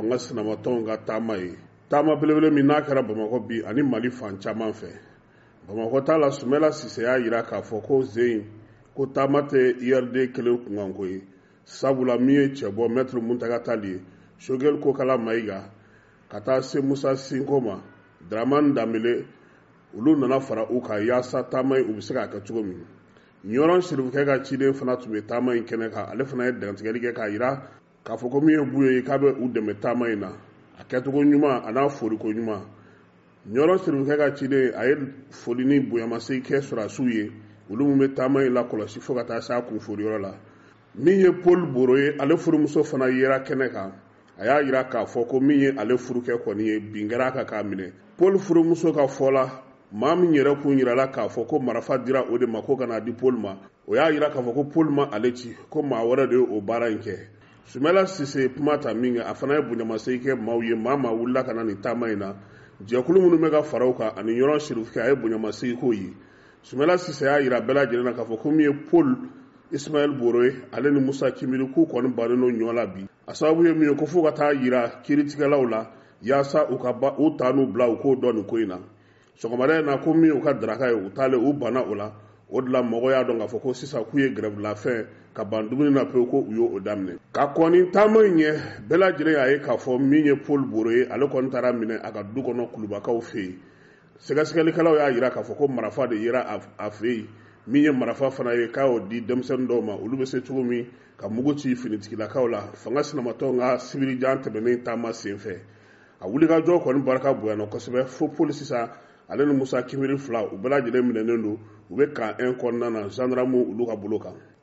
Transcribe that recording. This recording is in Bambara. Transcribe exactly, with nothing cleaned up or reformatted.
fanga sinamatɔnw ka taama ye. Taama belebele min n'a kɛra Bamakɔ bi ani Mali fan caman fɛ. Bamakɔ ta la Sumala Sise y'a yira k'a fɔ ko Zeyin ko taama tɛ I R D kelen kunkanko ye. Sabula min ye cɛ bɔ Maître Muntaka Tali ye, Choguel Kokala Mayiga, ka taa se Musa Sinko ma, Dramane Danbele, olu nana fara u kan yaasa taama in u bɛ se k'a kɛ cogo min. Ɲɔrɔn Sirifukɛ ka ciden fana tun bɛ taama in kɛnɛ kan, ale fana ye dantigɛli kɛ k'a yira k'a fɔ ko min ye Buye ye k'a bɛ u dɛmɛ taama in na. A kɛcogo ɲuman a n'a foriko ɲuman. Ɲɔrɔn Sirifukɛ ka ciden a ye foli ni bonyamasegin kɛ sɔrɔdasiw ye, olu min bɛ taama in lakɔlɔsi fo ka taa se a kunforiyɔrɔ la. Min ye Paul Boro ye, ale furumuso fana yera kɛnɛ kan. A y'a yira k'a fɔ ko min ye ale furukɛ kɔni ye bin kɛra a kan k'a minɛ. Paul furumuso ka fɔ la, maa min yɛrɛ kun yirala k'a fɔ ko marifa dira o de ma ko ka n'a di Paul ma, o y'a yira k'a fɔ ko Paul ma ale ci, ko maa wɛrɛ de ye o baara in kɛ. Sumala Sise kuma ta min kɛ, a fana ye bonyamasegin kɛ maaw ye, maa maa wulila ka na nin taama in na. Jɛkulu minnu bɛ ka fara u kan ani Ɲɔrɔn Sirifukɛ a ye bonyamasegin k'o ye. Sumala Sise y'a yira bɛɛ lajɛlen na k'a fɔ ko min ye Paul Ismaël Boro ye, ale ni Musa Kimiri k'u kɔni bannen n'o ɲɔ la bi. A sababu ye min ye ko fo ka taa yira kiiritigɛlaw la yaasa u ka ba u ta n'u bila u k'o dɔn nin ko in na. Sɔgɔmada in na ko min y'u ka daraka ye u taalen u banna o la. O de la mɔgɔ y'a dɔn k'a fɔ ko sisan k'u ye grève la fɛn ka ban dumuni na pewu ko u y'o daminɛ. Ka kɔni taama in ɲɛ bɛɛ lajɛlen y'a ye k'a fɔ min ye Paul Boro ye, ale kɔni taara minɛ a ka du kɔnɔ Kulubakaw fɛ yen. Sɛgɛsɛgɛlikɛlaw y'a yira k'a fɔ ko marifa de yera a fɛ yen. Min ye marifa fana ye k'a y'o di denmisɛnnin dɔw ma, olu bɛ se cogo min ka mugu ci finitigilakaw la, fanga sinamatɔw ka sibirijan tɛmɛnen taama sen fɛ. A wulikajɔ kɔni barika bonyana kosɛbɛ fo Paul sisan ale ni Musa Kimiri fila u bɛɛ lajɛlen minɛnen don, u bɛ camp un kɔnɔna na gendarmew olu ka bolo kan.